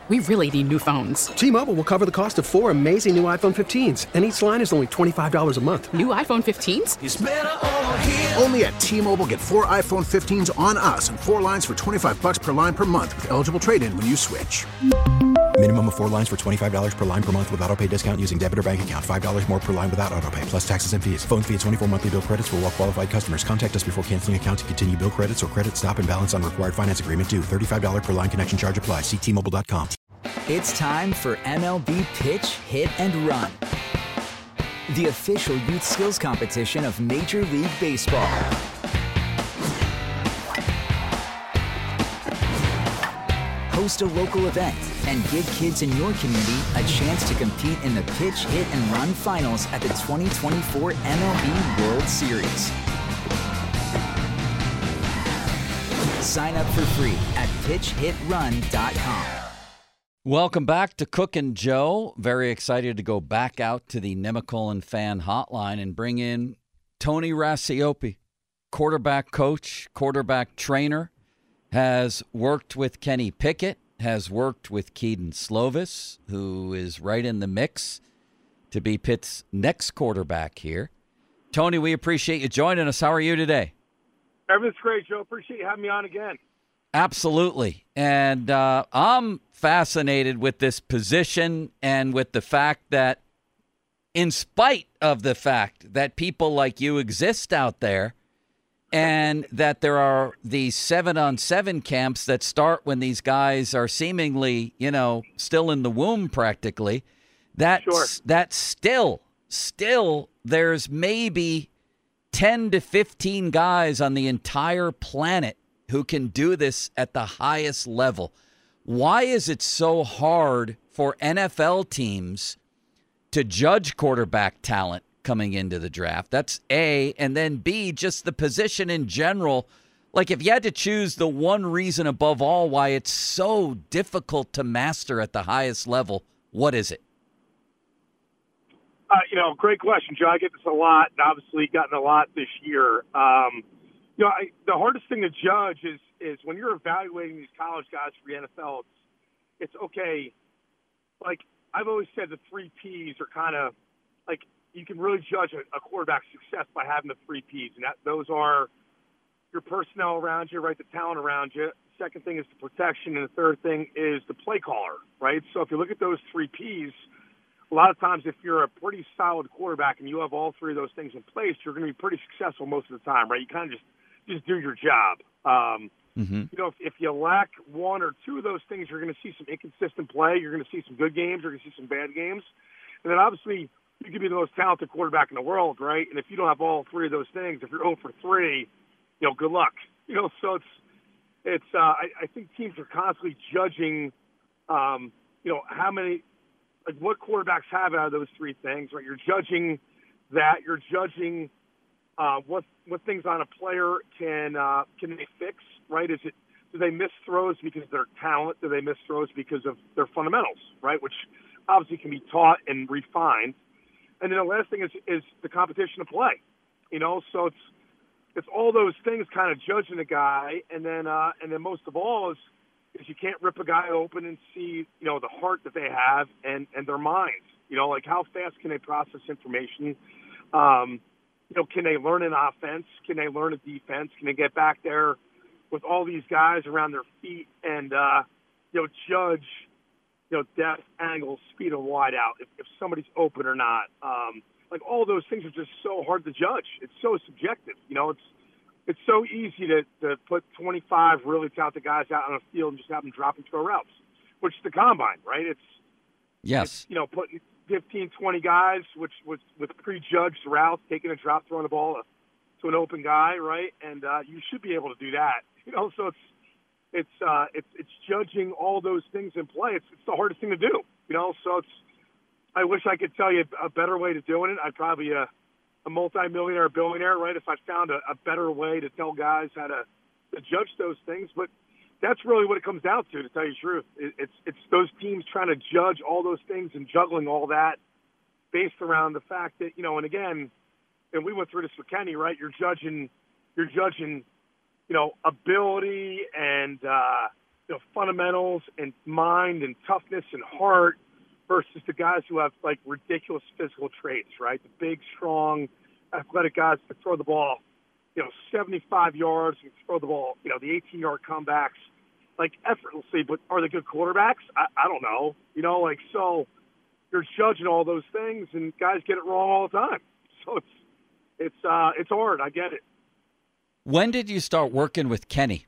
We really need new phones. T-Mobile will cover the cost of 4 amazing new iPhone 15s, and each line is only $25 a month. New iPhone 15s? It's better over here. Only at T-Mobile, get 4 iPhone 15s on us and 4 lines for $25 per line per month with eligible trade-in when you switch. Minimum of 4 lines for $25 per line per month with autopay discount using debit or bank account. $5 more per line without autopay, plus taxes and fees. Phone fee at 24 monthly bill credits for well-qualified customers. Contact us before canceling account to continue bill credits or credit stop and balance on required finance agreement due. $35 per line connection charge applies. See T-Mobile.com. It's time for MLB Pitch, Hit, and Run, the official youth skills competition of Major League Baseball. Host a local event and give kids in your community a chance to compete in the Pitch, Hit, and Run finals at the 2024 MLB World Series. Sign up for free at pitchhitrun.com. Welcome back to Cook and Joe. Very excited to go back out to the Nemacolin fan hotline and bring in Tony Racioppi, quarterback coach, quarterback trainer, has worked with Kenny Pickett, has worked with Keaton Slovis, who is right in the mix to be Pitt's next quarterback here. Tony, we appreciate you joining us. How are you today? Everything's great, Joe. Appreciate you having me on again. Absolutely. And I'm fascinated with this position and with the fact that in spite of the fact that people like you exist out there and that there are these 7-on-7 camps that start when these guys are seemingly, still in the womb practically, that still there's maybe 10 to 15 guys on the entire planet who can do this at the highest level. Why is it so hard for NFL teams to judge quarterback talent coming into the draft? That's A. And then B, just the position in general. Like if you had to choose the one reason above all why it's so difficult to master at the highest level, what is it? Great question, Joe. I get this a lot, and obviously gotten a lot this year. The hardest thing to judge is when you're evaluating these college guys for the NFL, it's okay. Like I've always said, the 3 Ps are kind of like you can really judge a quarterback's success by having the 3 Ps, and those are your personnel around you, right, the talent around you. Second thing is the protection, and the third thing is the play caller, right? So if you look at those 3 Ps, a lot of times if you're a pretty solid quarterback and you have all 3 of those things in place, you're going to be pretty successful most of the time, right? You kind of just do your job. If you lack 1 or 2 of those things, you're going to see some inconsistent play. You're going to see some good games. You're going to see some bad games. And then obviously you can be the most talented quarterback in the world, right? And if you don't have all 3 of those things, if you're 0 for 3, good luck. So it's I think teams are constantly judging, how many, like what quarterbacks have out of those 3 things, right? You're judging that. You're judging what things on a player can they fix, right? Do they miss throws because of their talent? Do they miss throws because of their fundamentals, right? Which obviously can be taught and refined. And then the last thing is the competition of play, So it's all those things kind of judging a guy, and then most of all is you can't rip a guy open and see the heart that they have and their minds. Like how fast can they process information? Can they learn an offense? Can they learn a defense? Can they get back there with all these guys around their feet and, judge, depth, angle, speed, and wide out, if somebody's open or not. Like all those things are just so hard to judge. It's so subjective. It's so easy to put 25 really talented guys out on a field and just have them drop and throw routes, which is the combine, right? It's putting 15, 20 guys, which with prejudged routes, taking a drop, throwing the ball to an open guy, right? And you should be able to do that. So it's judging all those things in play. It's the hardest thing to do. So I wish I could tell you a better way to doing it. I'd probably a multi-millionaire or billionaire, right? If I found a better way to tell guys how to judge those things, but that's really what it comes down to tell you the truth. It's those teams trying to judge all those things and juggling all that based around the fact that, and again, and we went through this with Kenny, right? You're judging, ability and, fundamentals and mind and toughness and heart versus the guys who have like ridiculous physical traits, right? The big, strong, athletic guys that throw the ball, 75 yards and throw the ball, the 18-yard comebacks, like effortlessly. But are they good quarterbacks? I don't know. So you're judging all those things, and guys get it wrong all the time. So it's hard. I get it. When did you start working with Kenny?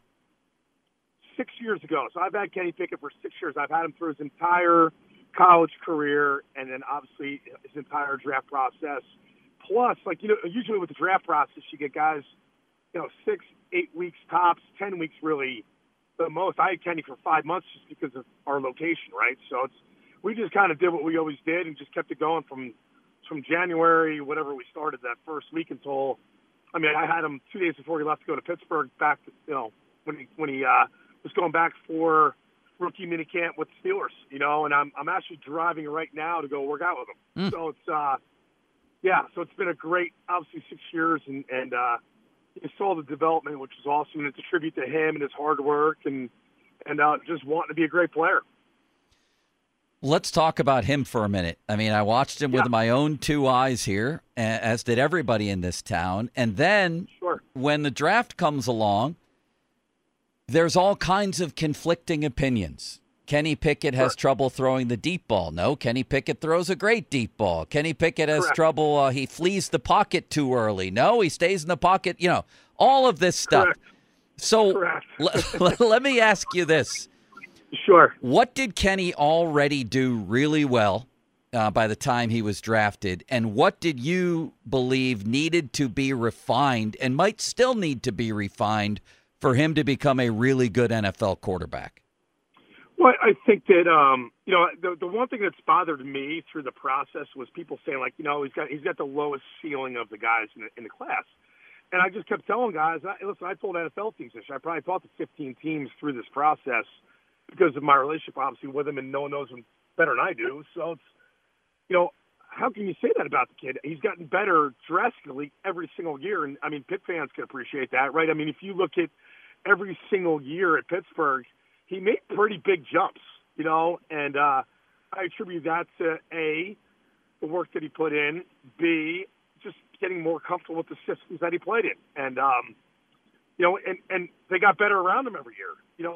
6 years ago. So I've had Kenny Pickett for 6 years. I've had him through his entire college career, and then obviously his entire draft process. Plus, usually with the draft process, you get guys, 6, 8 weeks tops, 10 weeks really the most. I had Kenny for 5 months just because of our location, right? So we just kind of did what we always did and just kept it going from January, whatever we started that first week until, I had him 2 days before he left to go to Pittsburgh back to, when he was going back for rookie minicamp with the Steelers, and I'm actually driving right now to go work out with him. So so it's been a great, obviously 6 years, and you saw the development, which is awesome, and it's a tribute to him and his hard work and just wanting to be a great player. Let's talk about him for a minute. I watched him with my own 2 eyes here, as did everybody in this town. And then when the draft comes along, there's all kinds of conflicting opinions. Kenny Pickett has trouble throwing the deep ball. No, Kenny Pickett throws a great deep ball. Kenny Pickett has trouble. He flees the pocket too early. No, he stays in the pocket. All of this stuff. So let me ask you this. Sure. What did Kenny already do really well by the time he was drafted, and what did you believe needed to be refined and might still need to be refined for him to become a really good NFL quarterback? Well, I think that the one thing that's bothered me through the process was people saying he's got the lowest ceiling of the guys in the class, and I just kept telling guys, listen, I told NFL teams this. I probably talked to 15 teams through this process because of my relationship, obviously, with him, and no one knows him better than I do. So it's how can you say that about the kid? He's gotten better drastically every single year, and Pitt fans can appreciate that, right? If you look at every single year at Pittsburgh, he made pretty big jumps, and I attribute that to A, the work that he put in, B, just getting more comfortable with the systems that he played in. And, and they got better around him every year.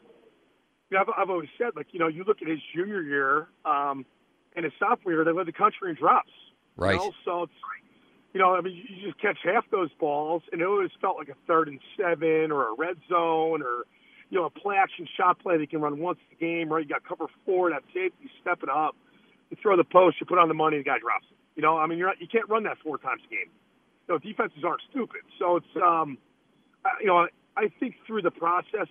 I've always said, you look at his junior year and his sophomore year, they led the country in drops. Right. So it's, you just catch half those balls, and it always felt like a 3rd and 7 or a red zone or, a play-action shot play that you can run once a game, right? You got cover 4, that safety, step it up. You throw the post, you put on the money, the guy drops it. You can't run that 4 times a game. Defenses aren't stupid. So it's, I think through the process,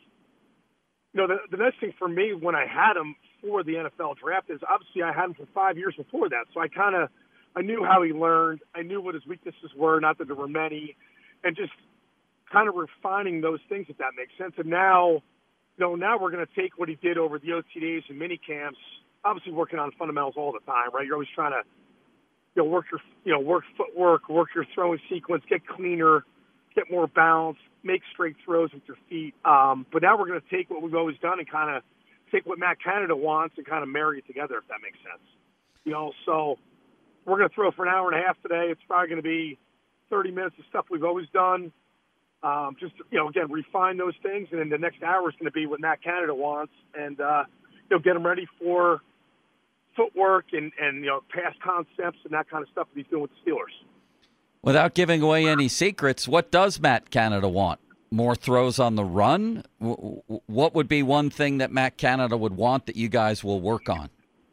the next thing for me when I had him for the NFL draft is obviously I had him for 5 years before that. So I knew how he learned. I knew what his weaknesses were, not that there were many, and just kind of refining those things, if that makes sense. And now we're going to take what he did over the OTAs and mini camps, obviously working on fundamentals all the time, right? You're always trying to, work your, work footwork, work your throwing sequence, get cleaner, get more balance, make straight throws with your feet. But now we're going to take what we've always done and kind of take what Matt Canada wants and kind of marry it together, if that makes sense. So we're going to throw for an hour and a half today. It's probably going to be 30 minutes of stuff we've always done. Just, again, refine those things. And then the next hour is going to be what Matt Canada wants and, get him ready for footwork and pass concepts and that kind of stuff that he's doing with the Steelers. Without giving away any secrets, what does Matt Canada want? More throws on the run? What would be one thing that Matt Canada would want that you guys will work on?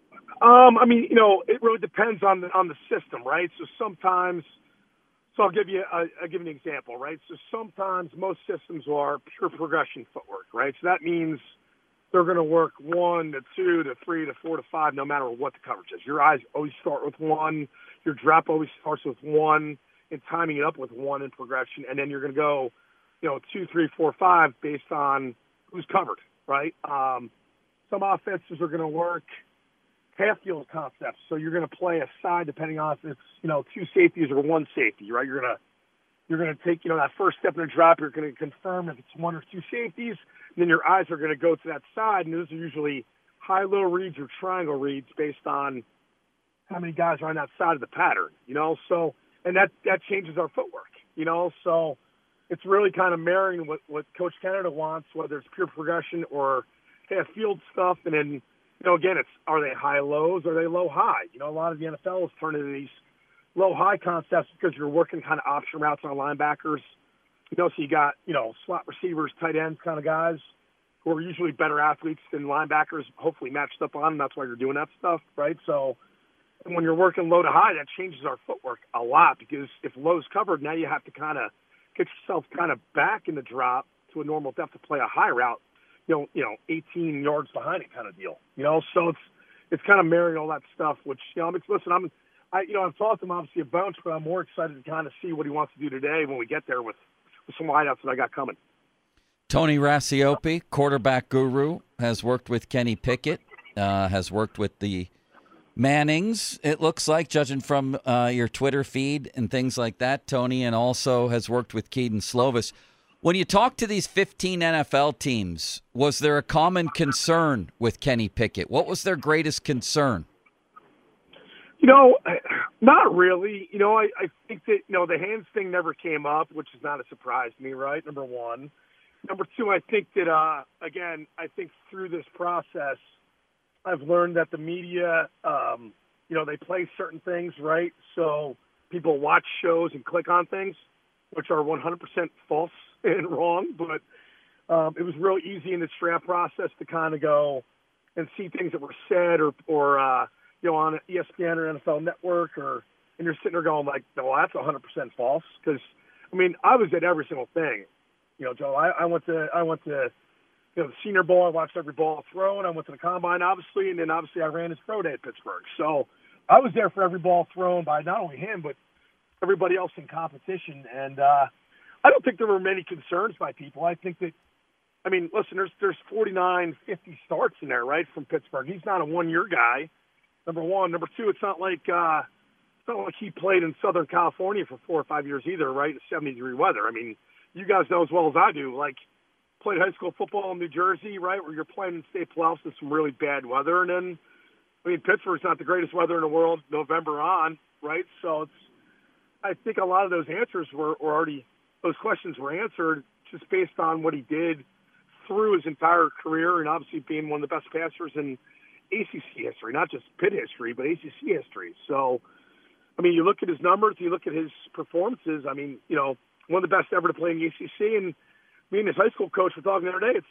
It really depends on the system, right? So I'll give you an example, right? So sometimes most systems are pure progression footwork, right? So that means they're going to work 1 to 2 to 3 to 4 to 5, no matter what the coverage is. Your eyes always start with 1. Your drop always starts with 1, and timing it up with 1 in progression, and then you're going to go, 2, 3, 4, 5 based on who's covered, right? Some offenses are going to work half field concepts, so you're going to play a side depending on if it's 2 safeties or 1 safety, right? You're going to you're going to take, that first step in a drop, you're going to confirm if it's one or two safeties, and then your eyes are going to go to that side, and those are usually high-low reads or triangle reads based on how many guys are on that side of the pattern, so, and that changes our footwork, so it's really kind of marrying what Coach Canada wants, whether it's pure progression or field stuff, and then, again, it's, are they high-lows, or are they low-high? A lot of the NFL has turned into these low-high concepts because you're working kind of option routes on linebackers. So you got, slot receivers, tight ends kind of guys who are usually better athletes than linebackers, hopefully matched up on them. That's why you're doing that stuff, right? So when you're working low to high, that changes our footwork a lot because if low's covered, now you have to kind of get yourself kind of back in the drop to a normal depth to play a high route, 18 yards behind it kind of deal, So it's kind of marrying all that stuff, which, listen, I've talked to him obviously a bunch, but I'm more excited to kind of see what he wants to do today when we get there with some wideouts that I got coming. Tony Racioppi, quarterback guru, has worked with Kenny Pickett, has worked with the Mannings, it looks like, judging from your Twitter feed and things like that, Tony, and also has worked with Keaton Slovis. When you talk to these 15 NFL teams, was there a common concern with Kenny Pickett? What was their greatest concern? Not really. I think that, the hands thing never came up, which is not a surprise to me, right? Number one. Number two, I think that, again, I think through this process, I've learned that the media, they play certain things, right? So people watch shows and click on things, which are 100% false and wrong. But it was real easy in this draft process to kind of go and see things that were said or on ESPN or NFL Network, and you're sitting there going like, no, that's 100% false. Because, I was at every single thing. Joe, I went to the Senior Bowl. I watched every ball thrown. I went to the Combine, obviously, and then obviously I ran his pro day at Pittsburgh. So I was there for every ball thrown by not only him, but everybody else in competition. And I don't think there were many concerns by people. I think that, listen, there's 49, 50 starts in there, right, from Pittsburgh. He's not a one-year guy. Number one. Number two, it's not like he played in Southern California for 4 or 5 years either, right? 70-degree weather. You guys know as well as I do, played high school football in New Jersey, right, where you're playing in state playoffs in some really bad weather. And then, Pittsburgh's not the greatest weather in the world, November on, right? So I think a lot of those answers were already, those questions were answered just based on what he did through his entire career and obviously being one of the best passers in ACC history, not just Pitt history, but ACC history. So, you look at his numbers, you look at his performances, one of the best ever to play in the ACC. And me and his high school coach were talking the other day.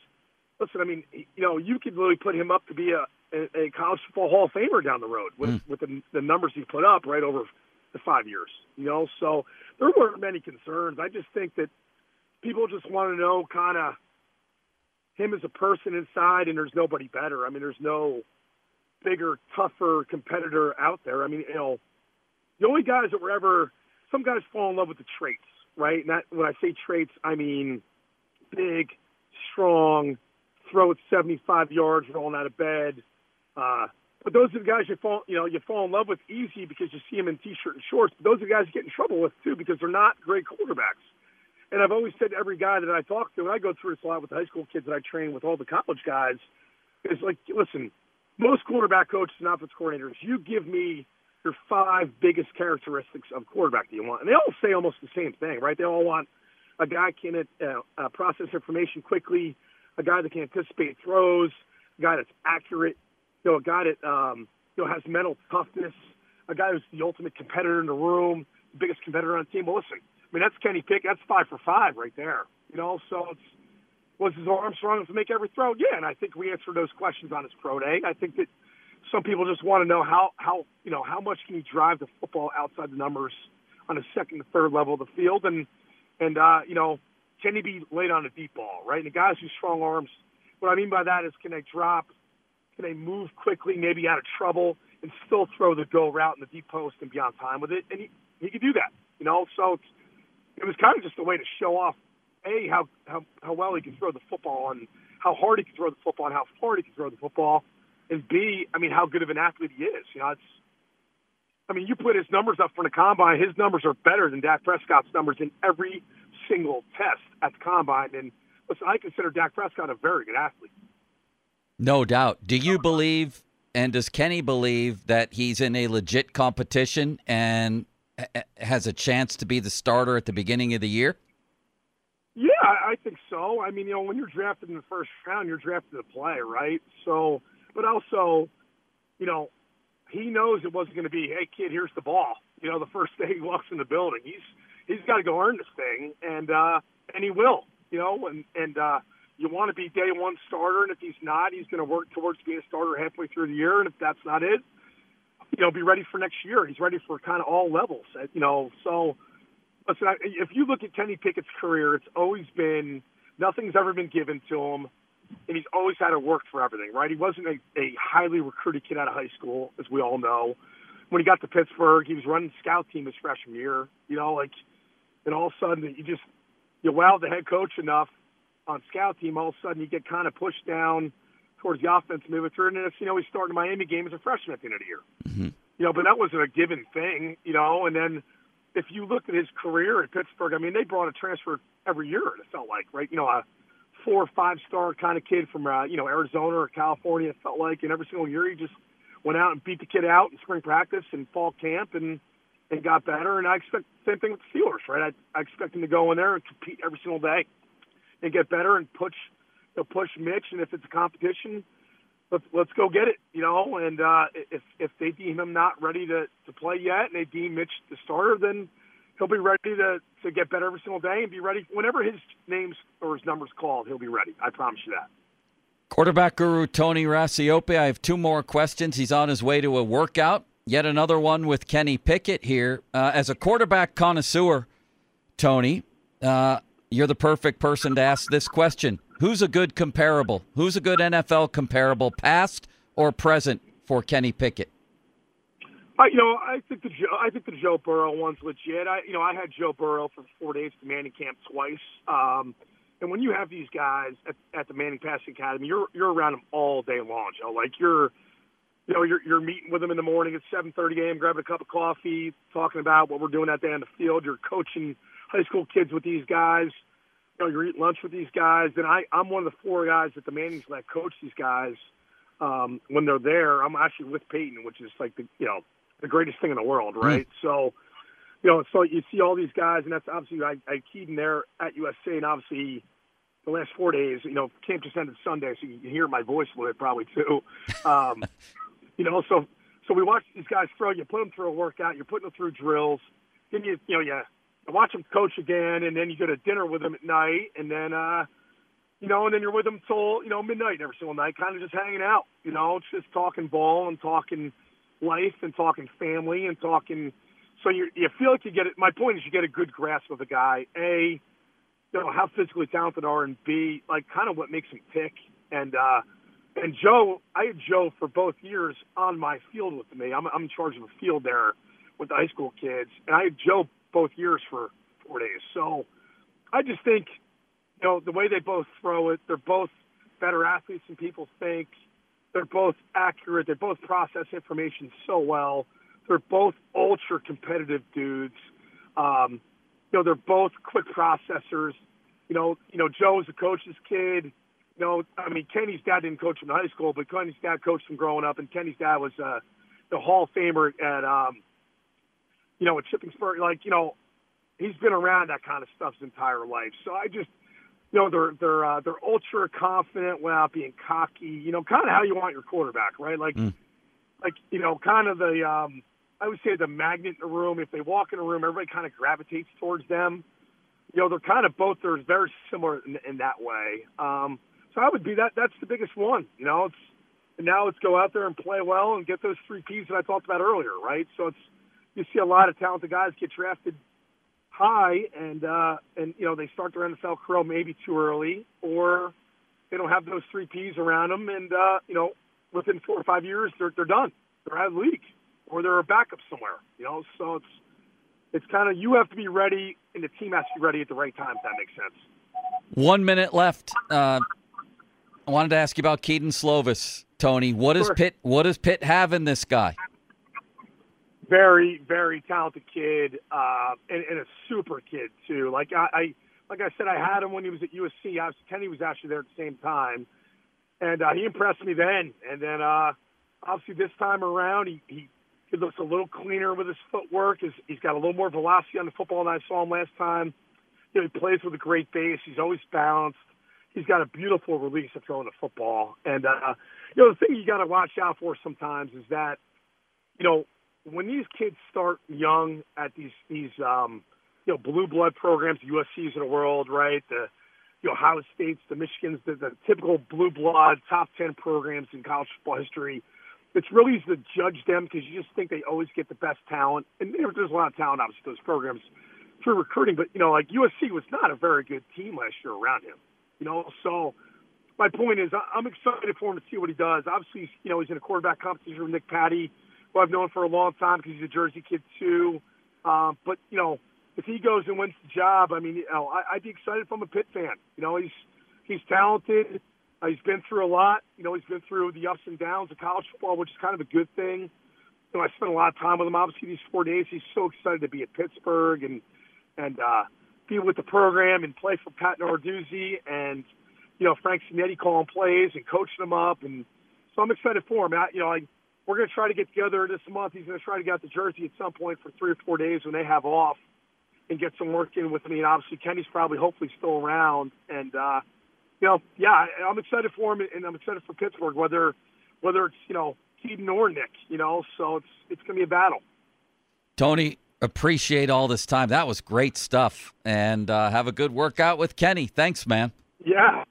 You could really put him up to be a college football Hall of Famer down the road with the numbers he put up right over the 5 years. So there weren't many concerns. I just think that people just want to know kind of him as a person inside, and there's nobody better. There's no bigger, tougher competitor out there. The only guys that were ever – some guys fall in love with the traits, right? And that, when I say traits, I mean big, strong, throw it 75 yards, rolling out of bed. But those are the guys you fall in love with easy because you see them in T-shirt and shorts. But those are the guys you get in trouble with, too, because they're not great quarterbacks. And I've always said to every guy that I talk to, and I go through this a lot with the high school kids that I train with all the college guys, is listen, most quarterback coaches and offensive coordinators, you give me your 5 biggest characteristics of quarterback that you want. And they all say almost the same thing, right? They all want a guy can process information quickly, a guy that can anticipate throws, a guy that's accurate, a guy that has mental toughness, a guy who's the ultimate competitor in the room, the biggest competitor on the team. Well, listen, that's Kenny Pickett. That's 5 for 5 right there. So was his arm strong enough to make every throw? Yeah, and I think we answered those questions on his pro day. I think that some people just want to know how much can he drive the football outside the numbers on the second and third level of the field, and can he be laid on a deep ball, right? And the guys who strong arms, what I mean by that is can they drop, can they move quickly, maybe out of trouble, and still throw the go route in the deep post and be on time with it, and he could do that, So it was kind of just a way to show off, A, how well he can throw the football and how hard he can throw the football and how far he can throw the football, and B, how good of an athlete he is. I mean, you put his numbers up for the combine, his numbers are better than Dak Prescott's numbers in every single test at the combine. And listen, I consider Dak Prescott a very good athlete. No doubt. Do you believe, and does Kenny believe, that he's in a legit competition and has a chance to be the starter at the beginning of the year? Yeah, I think so. I mean, when you're drafted in the first round, you're drafted to play, right? So, but also, he knows it wasn't going to be, hey, kid, here's the ball. The first day he walks in the building. He's got to go earn this thing, and he will, and you want to be day one starter, and if he's not, he's going to work towards being a starter halfway through the year, and if that's not it, be ready for next year. He's ready for kind of all levels, so listen, if you look at Kenny Pickett's career, it's always been nothing's ever been given to him, and he's always had to work for everything, right? He wasn't a highly recruited kid out of high school, as we all know. When he got to Pittsburgh, he was running the scout team his freshman year, and all of a sudden you wow the head coach enough on scout team, all of a sudden you get kind of pushed down towards the offense moving through, and then he's starting the Miami game as a freshman at the end of the year. Mm-hmm. But that wasn't a given thing, and then if you looked at his career at Pittsburgh, I mean, they brought a transfer every year, it felt like, right? A 4 or 5-star kind of kid from, Arizona or California, it felt like, and every single year he just went out and beat the kid out in spring practice and fall camp and got better. And I expect the same thing with the Steelers, right? I expect him to go in there and compete every single day and get better and push Mitch. And if it's a competition, let's go get it, and if they deem him not ready to play yet and they deem Mitch the starter, then he'll be ready to get better every single day and be ready. Whenever his name's or his number's called, he'll be ready. I promise you that. Quarterback guru Tony Racioppi, I have 2 more questions. He's on his way to a workout. Yet another one with Kenny Pickett here. As a quarterback connoisseur, Tony, you're the perfect person to ask this question. Who's a good comparable? Who's a good NFL comparable, past or present, for Kenny Pickett? I think the Joe Burrow one's legit. I had Joe Burrow for 4 days at the Manning camp twice. And when you have these guys at the Manning Passing Academy, you're around them all day long, Joe. Like you're meeting with them in the morning at 7:30 a.m., grabbing a cup of coffee, talking about what we're doing that day on the field. You're coaching high school kids with these guys. You're eating lunch with these guys, and I'm one of the 4 guys that the Mannings let coach these guys when they're there. I'm actually with Peyton, which is like the greatest thing in the world, right? So, so you see all these guys, and that's obviously I keyed in there at USC, and obviously the last 4 days, camp just ended Sunday, so you can hear my voice a little bit probably too. So we watch these guys throw. You put them through a workout. You're putting them through drills. Then you watch them coach again, and then you go to dinner with them at night, and then and then you're with them till midnight every single night, kind of just hanging out. It's just talking ball and talking life and talking family and talking. So you feel like you get it. My point is you get a good grasp of the guy. A, how physically talented are, and B, like kind of what makes him tick. And Joe, I had Joe for both years on my field with me. I'm in charge of a field there with the high school kids, and I had Joe both years for 4 days. So I just think, the way they both throw it, they're both better athletes than people think. They're both accurate. They both process information so well. They're both ultra competitive dudes. They're both quick processors. Joe is a coach's kid. Kenny's dad didn't coach him in high school, but Kenny's dad coached him growing up, and Kenny's dad was the Hall of Famer at at Shippensburg. He's been around that kind of stuff his entire life. So I just, they're ultra confident without being cocky. Kind of how you want your quarterback, right? Kind of the I would say the magnet in the room. If they walk in a room, everybody kind of gravitates towards them. They're kind of both. They're very similar in that way. So I would be that. That's the biggest one. Let's go out there and play well and get those 3 Ps that I talked about earlier, right? So you see a lot of talented guys get drafted high, and they start their NFL career maybe too early, or they don't have those 3 Ps around them, and within 4 or 5 years they're done. They're out of the league, or they're a backup somewhere. So it's kind of, you have to be ready, and the team has to be ready at the right time. If that makes sense. 1 minute left. I wanted to ask you about Keaton Slovis, Tony. What does Pitt have in this guy? Very, very talented kid, and a super kid too. Like I said, I had him when he was at USC. Kenny was actually there at the same time, and he impressed me then. And then obviously this time around, he looks a little cleaner with his footwork. He's got a little more velocity on the football than I saw him last time. You know, he plays with a great base. He's always balanced. He's got a beautiful release of throwing the football. And you know, the thing you got to watch out for sometimes is that, you know, when these kids start young at these you know, blue blood programs, the USC's of the world, right? The Ohio States, the Michigans, the typical blue blood top 10 programs in college football history. It's really easy to judge them because you just think they always get the best talent. And there's a lot of talent, obviously, those programs through recruiting. But, you know, like USC was not a very good team last year around him. You know, so my point is I'm excited for him to see what he does. Obviously, you know, he's in a quarterback competition with Nick Patty, who I've known for a long time because he's a Jersey kid too. But, you know, if he goes and wins the job, I mean, you know, I'd be excited if I'm a Pitt fan. You know, he's talented. He's been through a lot. You know, he's been through the ups and downs of college football, which is kind of a good thing. You know, I spent a lot of time with him. Obviously, these 4 days, he's so excited to be at Pittsburgh and be with the program and play for Pat Narduzzi and, you know, Frank Cinetti calling plays and coaching them up. And so I'm excited for him. We're going to try to get together this month. He's going to try to get out to Jersey at some point for 3 or 4 days when they have off and get some work in with me. And obviously Kenny's probably hopefully still around. And, you know, yeah, I'm excited for him and I'm excited for Pittsburgh, whether it's, you know, Keaton or Nick, you know, so it's going to be a battle. Tony, appreciate all this time. That was great stuff. And have a good workout with Kenny. Thanks, man. Yeah.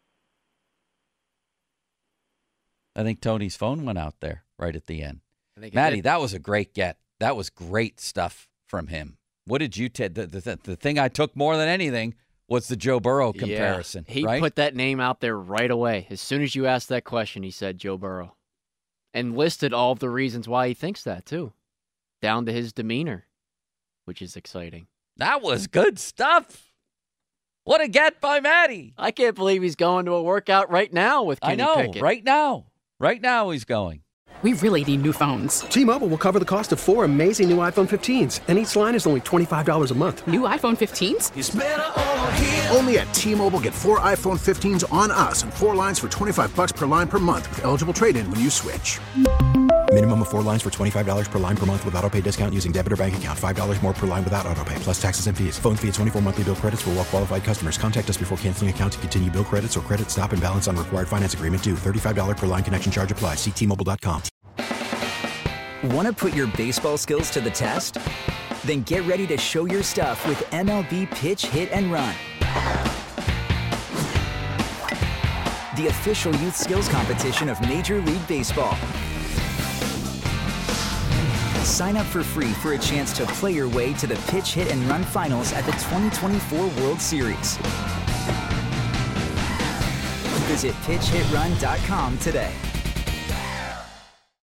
I think Tony's phone went out there right at the end. Maddie, that was a great get. That was great stuff from him. What did you take? The thing I took more than anything was the Joe Burrow comparison. Yeah, he put that name out there right away. As soon as you asked that question, he said Joe Burrow. And listed all of the reasons why he thinks that, too. Down to his demeanor, which is exciting. That was good stuff. What a get by Maddie. I can't believe he's going to a workout right now with Kenny Pickett. Right now. Right now he's going. We really need new phones. T-Mobile will cover the cost of 4 amazing new iPhone 15s, and each line is only $25 a month. New iPhone 15s? It's better over here. Only at T-Mobile, get 4 iPhone 15s on us and 4 lines for $25 per line per month with eligible trade-in when you switch. Minimum of 4 lines for $25 per line per month with autopay discount using debit or bank account. $5 more per line without autopay, plus taxes and fees. Phone fee at 24 monthly bill credits for well-qualified customers. Contact us before canceling account to continue bill credits or credit stop and balance on required finance agreement due. $35 per line connection charge applies. See T-Mobile.com. Want to put your baseball skills to the test? Then get ready to show your stuff with MLB Pitch, Hit, and Run. The official youth skills competition of Major League Baseball. Sign up for free for a chance to play your way to the Pitch, Hit, and Run finals at the 2024 World Series. Visit PitchHitRun.com today.